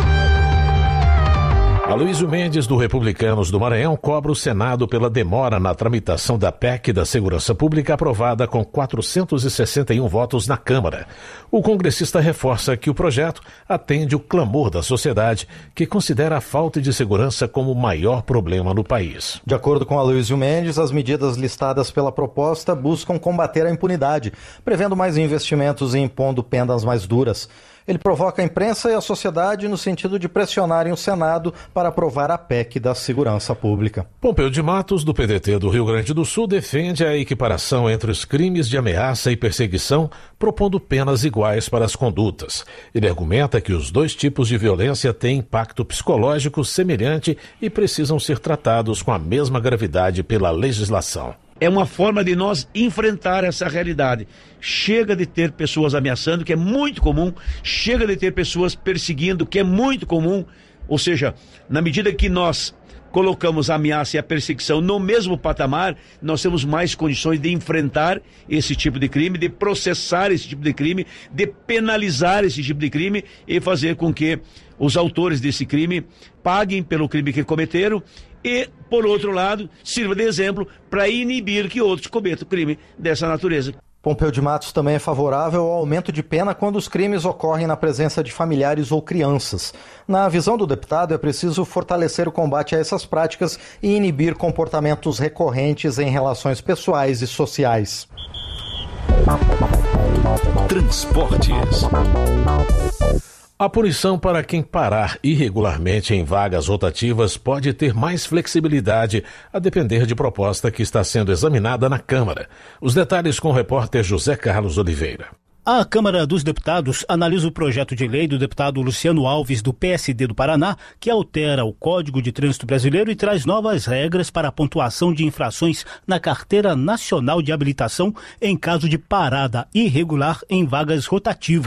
Aloysio Mendes, do Republicanos do Maranhão, cobra o Senado pela demora na tramitação da PEC da Segurança Pública aprovada com 461 votos na Câmara. O congressista reforça que o projeto atende o clamor da sociedade, que considera a falta de segurança como o maior problema no país. De acordo com Aloysio Mendes, as medidas listadas pela proposta buscam combater a impunidade, prevendo mais investimentos e impondo penas mais duras. Ele provoca a imprensa e a sociedade no sentido de pressionarem o Senado para aprovar a PEC da Segurança Pública. Pompeu de Matos, do PDT do Rio Grande do Sul, defende a equiparação entre os crimes de ameaça e perseguição, propondo penas iguais para as condutas. Ele argumenta que os dois tipos de violência têm impacto psicológico semelhante e precisam ser tratados com a mesma gravidade pela legislação. É uma forma de nós enfrentar essa realidade. Chega de ter pessoas ameaçando, que é muito comum. Chega de ter pessoas perseguindo, que é muito comum. Ou seja, na medida que nós colocamos a ameaça e a perseguição no mesmo patamar, nós temos mais condições de enfrentar esse tipo de crime, de processar esse tipo de crime, de penalizar esse tipo de crime e fazer com que os autores desse crime paguem pelo crime que cometeram e, por outro lado, sirva de exemplo para inibir que outros cometam crime dessa natureza. Pompeu de Matos também é favorável ao aumento de pena quando os crimes ocorrem na presença de familiares ou crianças. Na visão do deputado, é preciso fortalecer o combate a essas práticas e inibir comportamentos recorrentes em relações pessoais e sociais. Transportes. A punição para quem parar irregularmente em vagas rotativas pode ter mais flexibilidade, a depender de proposta que está sendo examinada na Câmara. Os detalhes com o repórter José Carlos Oliveira. A Câmara dos Deputados analisa o projeto de lei do deputado Luciano Alves, do PSD do Paraná, que altera o Código de Trânsito Brasileiro e traz novas regras para a pontuação de infrações na Carteira Nacional de Habilitação em caso de parada irregular em vagas rotativas.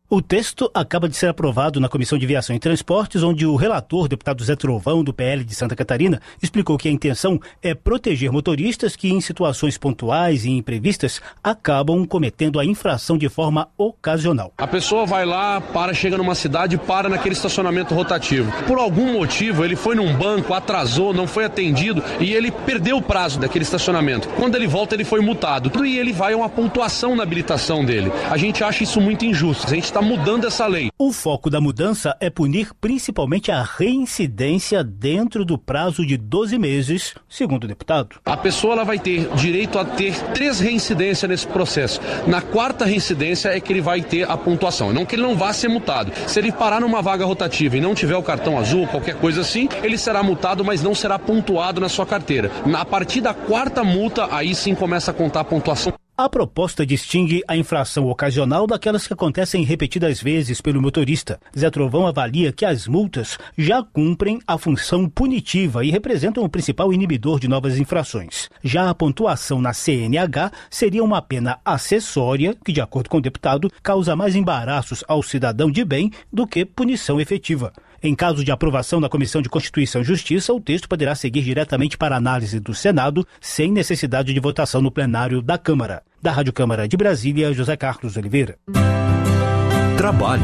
O texto acaba de ser aprovado na Comissão de Viação e Transportes, onde o relator, deputado Zé Trovão, do PL de Santa Catarina, explicou que a intenção é proteger motoristas que, em situações pontuais e imprevistas, acabam cometendo a infração de forma ocasional. A pessoa vai lá, chega numa cidade e para naquele estacionamento rotativo. Por algum motivo, ele foi num banco, atrasou, não foi atendido e ele perdeu o prazo daquele estacionamento. Quando ele volta, ele foi multado. E ele vai a uma pontuação na habilitação dele. A gente acha isso muito injusto. A gente está mudando essa lei. O foco da mudança é punir principalmente a reincidência dentro do prazo de 12 meses, segundo o deputado. A pessoa ela vai ter direito a ter 3 reincidências nesse processo. Na 4ª reincidência é que ele vai ter a pontuação. Não que ele não vá ser multado. Se ele parar numa vaga rotativa e não tiver o cartão azul, qualquer coisa assim, ele será multado, mas não será pontuado na sua carteira. A partir da 4ª multa, aí sim começa a contar a pontuação. A proposta distingue a infração ocasional daquelas que acontecem repetidas vezes pelo motorista. Zé Trovão avalia que as multas já cumprem a função punitiva e representam o principal inibidor de novas infrações. Já a pontuação na CNH seria uma pena acessória que, de acordo com o deputado, causa mais embaraços ao cidadão de bem do que punição efetiva. Em caso de aprovação da Comissão de Constituição e Justiça, o texto poderá seguir diretamente para análise do Senado, sem necessidade de votação no plenário da Câmara. Da Rádio Câmara de Brasília, José Carlos Oliveira. Trabalho.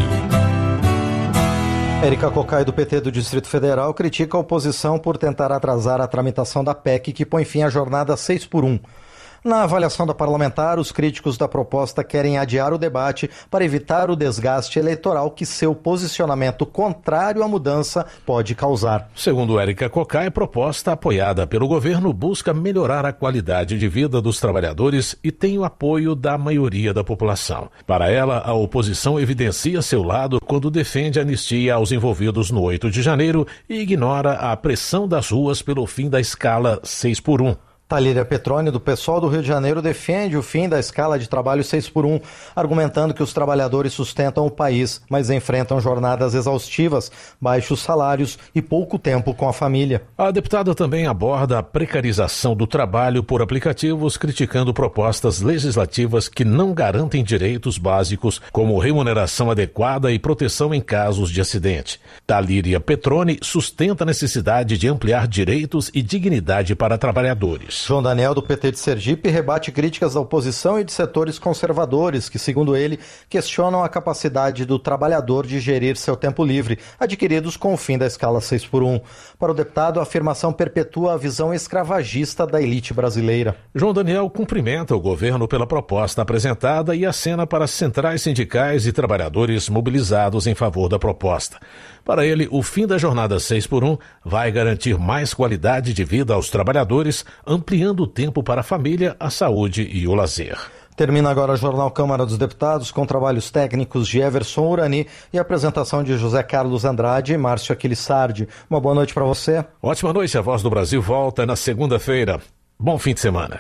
Érica Cocai, do PT do Distrito Federal, critica a oposição por tentar atrasar a tramitação da PEC que põe fim à jornada 6x1. Na avaliação da parlamentar, os críticos da proposta querem adiar o debate para evitar o desgaste eleitoral que seu posicionamento contrário à mudança pode causar. Segundo Érica Cocai, a proposta apoiada pelo governo busca melhorar a qualidade de vida dos trabalhadores e tem o apoio da maioria da população. Para ela, a oposição evidencia seu lado quando defende a anistia aos envolvidos no 8 de janeiro e ignora a pressão das ruas pelo fim da escala 6x1. Talíria Petroni, do PSOL do Rio de Janeiro, defende o fim da escala de trabalho 6x1, argumentando que os trabalhadores sustentam o país, mas enfrentam jornadas exaustivas, baixos salários e pouco tempo com a família. A deputada também aborda a precarização do trabalho por aplicativos, criticando propostas legislativas que não garantem direitos básicos, como remuneração adequada e proteção em casos de acidente. Talíria Petroni sustenta a necessidade de ampliar direitos e dignidade para trabalhadores. João Daniel, do PT de Sergipe, rebate críticas da oposição e de setores conservadores que, segundo ele, questionam a capacidade do trabalhador de gerir seu tempo livre, adquiridos com o fim da escala 6x1. Para o deputado, a afirmação perpetua a visão escravagista da elite brasileira. João Daniel cumprimenta o governo pela proposta apresentada e acena para as centrais sindicais e trabalhadores mobilizados em favor da proposta. Para ele, o fim da jornada 6x1 vai garantir mais qualidade de vida aos trabalhadores, ampliando o tempo para a família, a saúde e o lazer. Termina agora o Jornal Câmara dos Deputados com trabalhos técnicos de Everson Urani e apresentação de José Carlos Andrade e Márcio Aquilissardi. Uma boa noite para você. Ótima noite. A Voz do Brasil volta na segunda-feira. Bom fim de semana.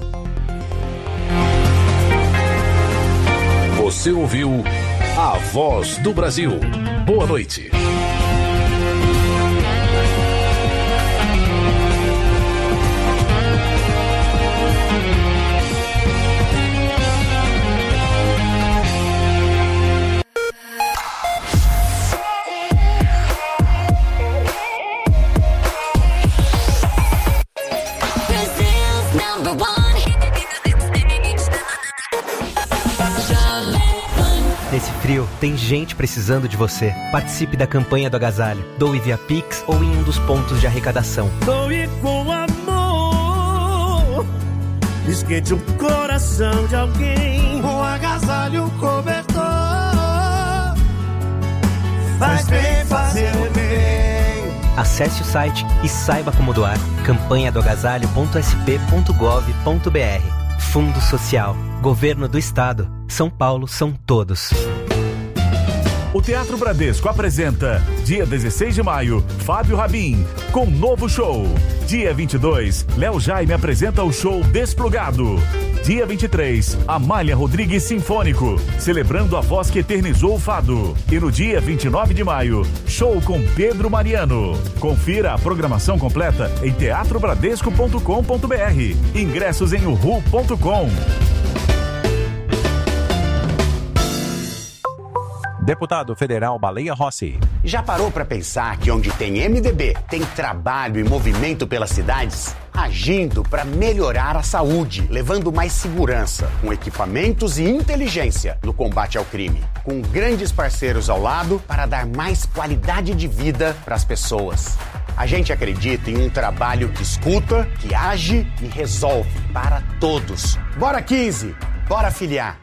Você ouviu A Voz do Brasil. Boa noite. Nesse frio, tem gente precisando de você. Participe da campanha do agasalho. Doe via Pix ou em um dos pontos de arrecadação. Doe com amor. Esquente o coração de alguém. Um agasalho, cobertor. Faz bem fazer o bem. Acesse o site e saiba como doar. campanhadoagasalho.sp.gov.br. Fundo Social. Governo do Estado. São Paulo são todos. O Teatro Bradesco apresenta, dia 16 de maio, Fábio Rabin, com novo show. Dia 22, Léo Jaime apresenta o show Desplugado. Dia 23, Amália Rodrigues Sinfônico, celebrando a voz que eternizou o fado. E no dia 29 de maio, show com Pedro Mariano. Confira a programação completa em teatrobradesco.com.br. Ingressos em uhu.com. Deputado federal Baleia Rossi. Já parou para pensar que onde tem MDB, tem trabalho e movimento pelas cidades? Agindo para melhorar a saúde, levando mais segurança, com equipamentos e inteligência no combate ao crime. Com grandes parceiros ao lado para dar mais qualidade de vida para as pessoas. A gente acredita em um trabalho que escuta, que age e resolve para todos. Bora 15! Bora filiar!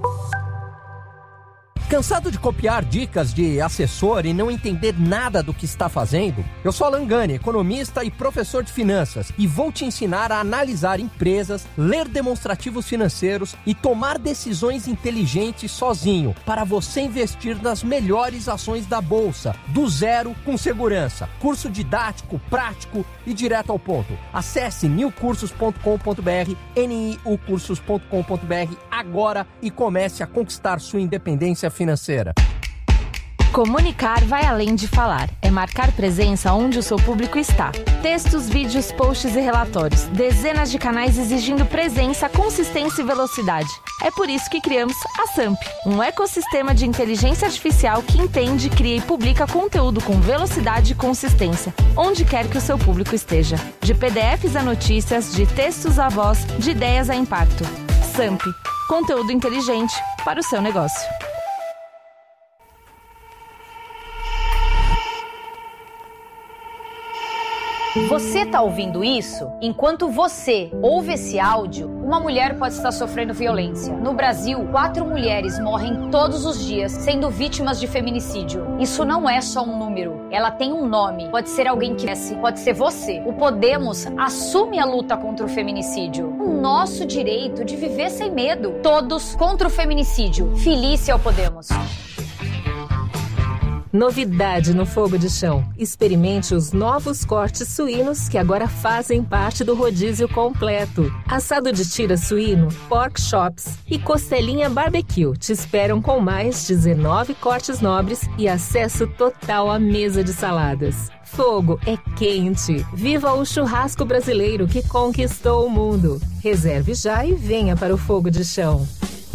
Cansado de copiar dicas de assessor e não entender nada do que está fazendo? Eu sou Alan Gani, economista e professor de finanças, e vou te ensinar a analisar empresas, ler demonstrativos financeiros e tomar decisões inteligentes sozinho, para você investir nas melhores ações da Bolsa, do zero com segurança. Curso didático, prático e direto ao ponto. Acesse niucursos.com.br, niucursos.com.br agora e comece a conquistar sua independência financeira. Comunicar vai além de falar. É marcar presença onde o seu público está. Textos, vídeos, posts e relatórios. Dezenas de canais exigindo presença, consistência e velocidade. É por isso que criamos a SAMP, um ecossistema de inteligência artificial que entende, cria e publica conteúdo com velocidade e consistência, onde quer que o seu público esteja. De PDFs a notícias, de textos a voz, de ideias a impacto. SAMP, conteúdo inteligente para o seu negócio. Você está ouvindo isso? Enquanto você ouve esse áudio, uma mulher pode estar sofrendo violência. No Brasil, 4 mulheres morrem todos os dias sendo vítimas de feminicídio. Isso não é só um número. Ela tem um nome. Pode ser alguém que conhece, pode ser você. O Podemos assume a luta contra o feminicídio. O nosso direito de viver sem medo. Todos contra o feminicídio. Filie-se ao Podemos. Novidade no fogo de chão. Experimente os novos cortes suínos que agora fazem parte do rodízio completo. Assado de tira suíno, pork chops e costelinha barbecue te esperam com mais 19 cortes nobres e acesso total à mesa de saladas. Fogo é quente. Viva o churrasco brasileiro que conquistou o mundo. Reserve já e venha para o fogo de chão.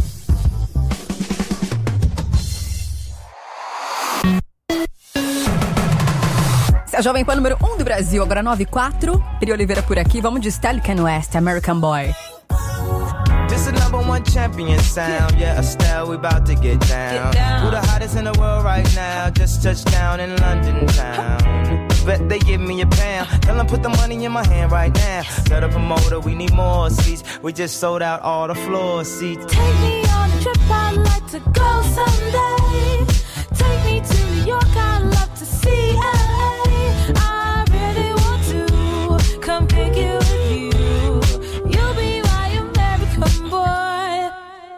A Jovem Pan número 1 do Brasil, agora 9-4. Pri Oliveira por aqui, vamos de Estelle Kanye West, American Boy. This is #1 champion sound, yeah, Estelle, we about to get down. Who the hottest in the world right now, just touched down in London town. Bet they give me a pound, tell them put the money in my hand right now. Set up a motor, we need more seats, we just sold out all the floor seats. Take me on a trip, I'd like to go someday. Take me to New York, I'd love to see LA. I really want to come pick you with you. You'll be my American boy.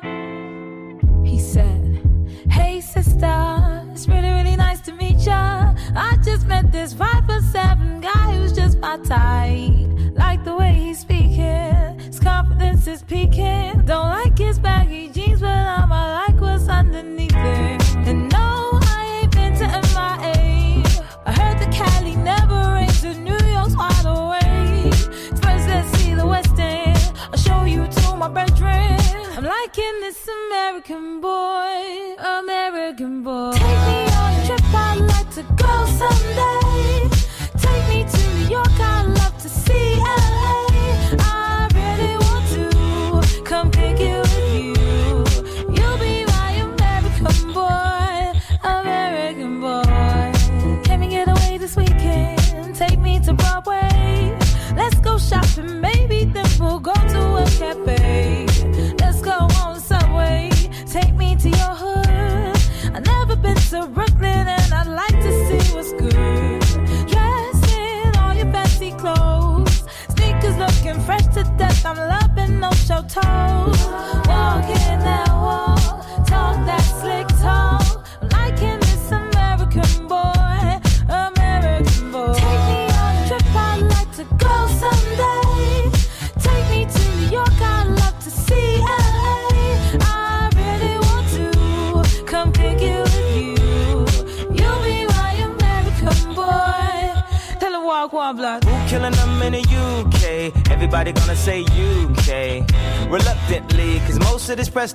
He said, hey sister, it's really, really nice to meet ya. I just met this 5'7" guy who's just my type. Like the way he's speaking, his confidence is peaking. Don't like his baggy jeans, but I like what's underneath it. And no, I ain't been to MIA. I heard the Cali never rains and New York's wide awake. First let's see the West End, I'll show you to my bedroom. I'm liking this American boy, American boy. Take me on a trip, I'd like to go someday. Take me to New York, I'd love to see LA. I really want to come pick you with you. You'll be my American boy, American boy. Can we get away this weekend? Take me to Broadway. Let's go shopping, maybe then we'll go to a cafe. Let's go on the subway, take me to your hood. I've never been to Brooklyn and I'd like to see what's good. Dress in all your fancy clothes, sneakers looking fresh to death. I'm loving no show toes. Walk in that wall, talk that slick talk. I'm liking this American boy, American boy. Take me on a trip, I'd like to go someday. Take me to New York, I'd love to see LA. I really want to come pick you with you. You'll be my American boy. Tell her walk one block. Who killing them in the UK? Everybody gonna say UK. Reluctantly, cause most of this press don't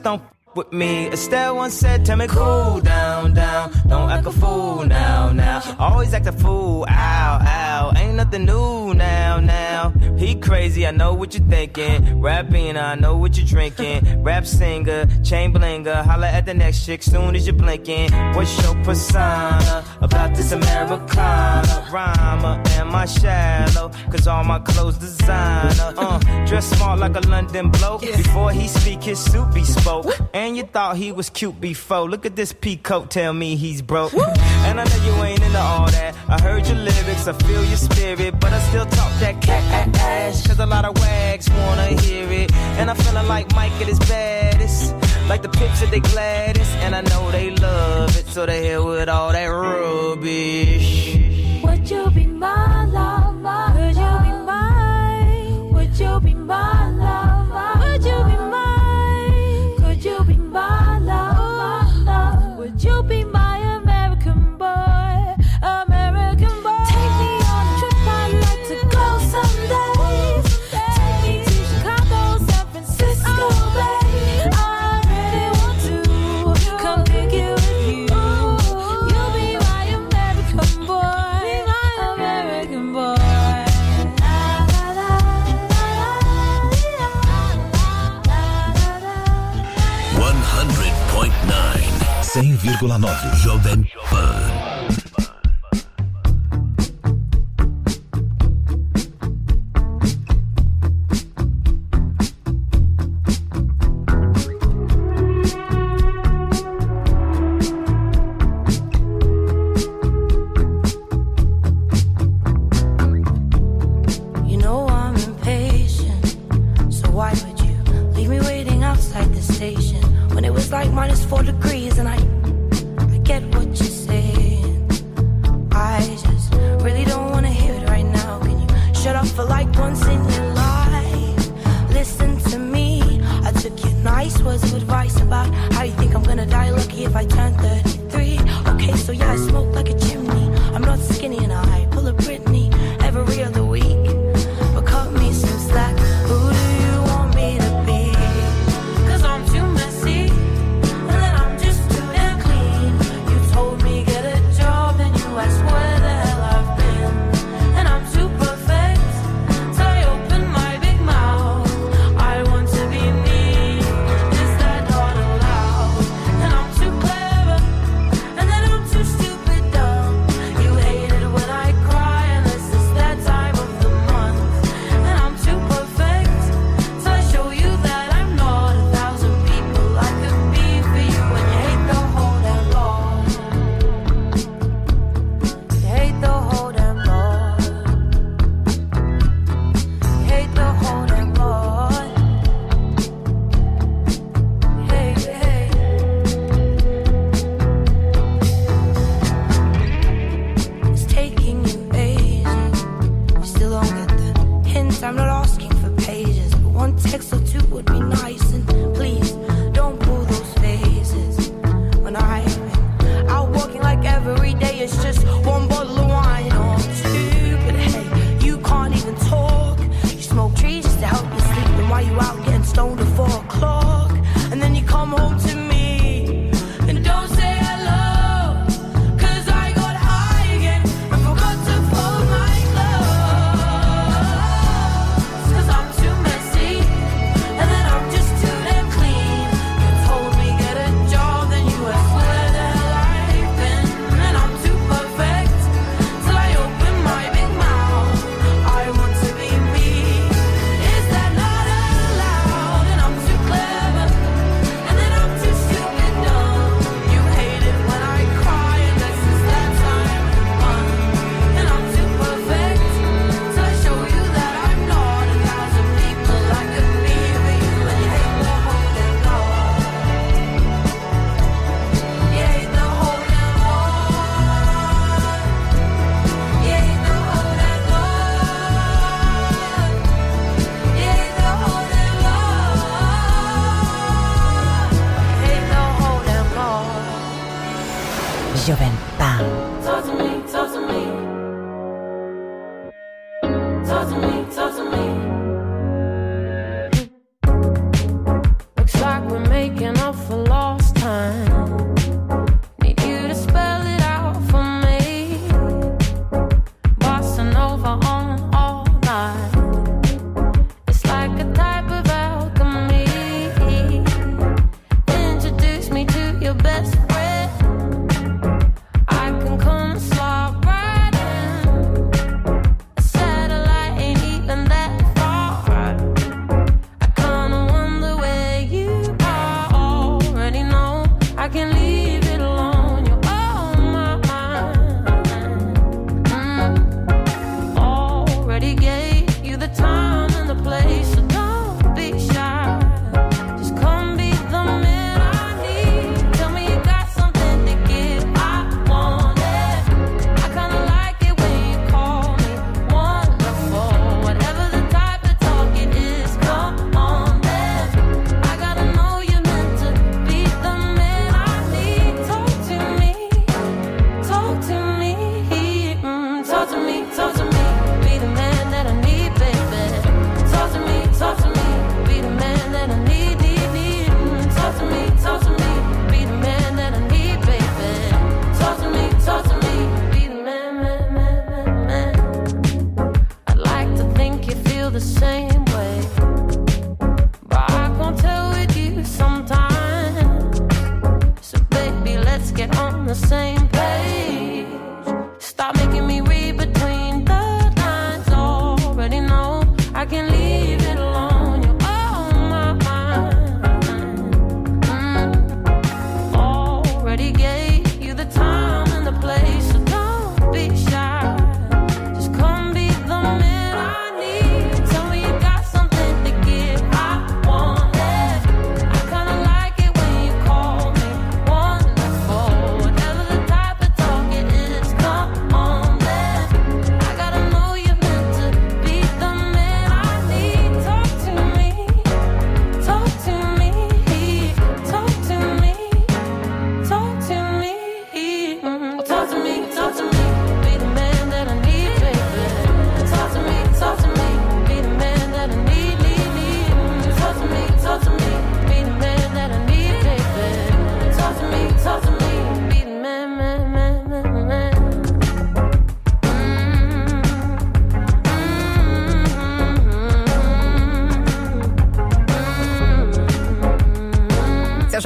with me. Estelle once said, tell me cool down, down. Don't act a fool now, now. Always act a fool, ow, ow. Ain't nothing new now, now. He crazy, I know what you're thinking. Rapping, I know what you're drinking. Rap singer, chain blinger. Holla at the next chick soon as you're blinking. What's your persona about this Americana? Rhymer, am I shallow? Cause all my clothes designer. Dress smart like a London bloke. Before he speak, his suit be spoke. And you thought he was cute before. Look at this peacoat, tell me he's broke. And I know you ain't into all that. I heard your lyrics, I feel your spirit. But I still talk that cat ass. Cause a lot of wags wanna hear it. And I'm feeling like Mike at his baddest. Like the pips at they gladdest. And I know they love it. So they hell with all that rubbish. Would you be my lover? Would you be mine? Would you be my lover? Would you be mine? Could you be my lover? Would you be my American boy? American boy. Take me on a trip, I'd like to go someday. Take me to Chicago, San Francisco, babe. I really want to come pick you with you. You'll be my American boy, my American boy. 100.9 Jovem Pan. You know I'm impatient, so why would you leave me waiting outside the station when it was like -4 degrees? And I get what you're saying. I just really don't want to hear it right now. Can you shut up for like once in your life? Listen to me. I took your nice words of advice about how you think I'm gonna die lucky if I turn 33. Okay, so yeah, I smoke like a chimney. I'm not skinny and I pull a Britney every other week. But cut me some slack. Who do you want me to be? 'Cause I'm too messy. And then I'm just too damn clean. You told me get a job and you asked where the hell I've been. And I'm too perfect, so I open my big mouth. I want to be me. Is that all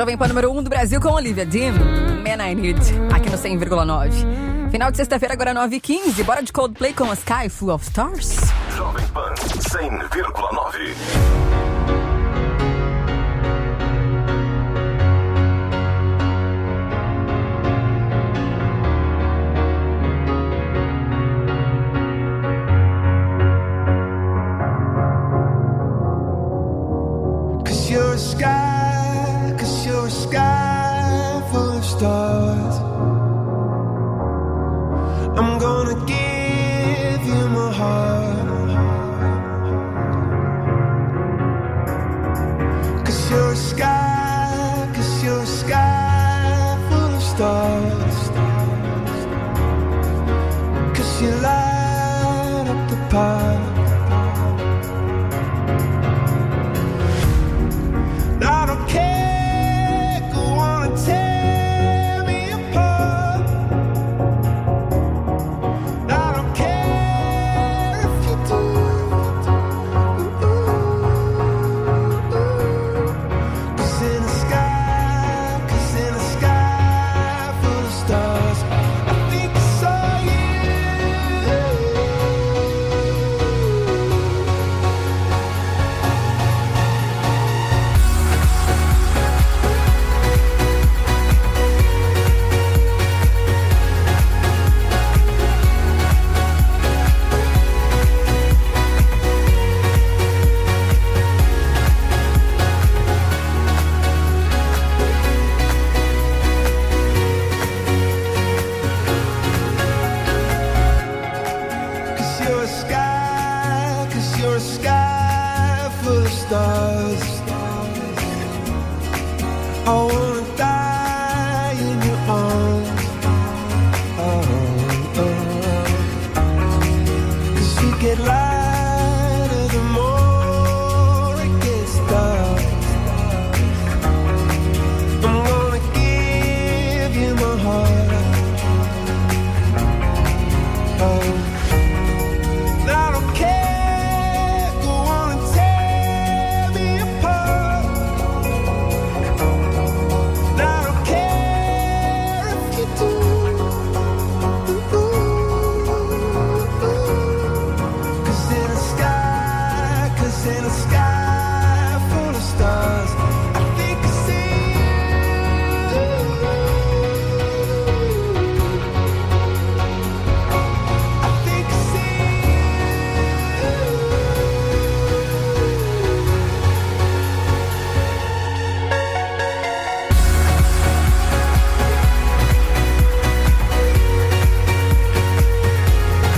Jovem Pan número 1 do Brasil com Olivia Dean, Man I Need, aqui no 100,9. Final de sexta-feira, agora 9h15. Bora de Coldplay com a Sky Full of Stars. Jovem Pan 100,9. You're a sky, 'cause you're a sky full of stars. I'm gonna give you my heart. 'Cause you're a sky, 'cause you're a sky full of stars. 'Cause you light up the park. I don't care, go on and tear me apart. I don't care if you do. 'Cause in a sky full of stars, I think I saw you. You're a sky full of stars. I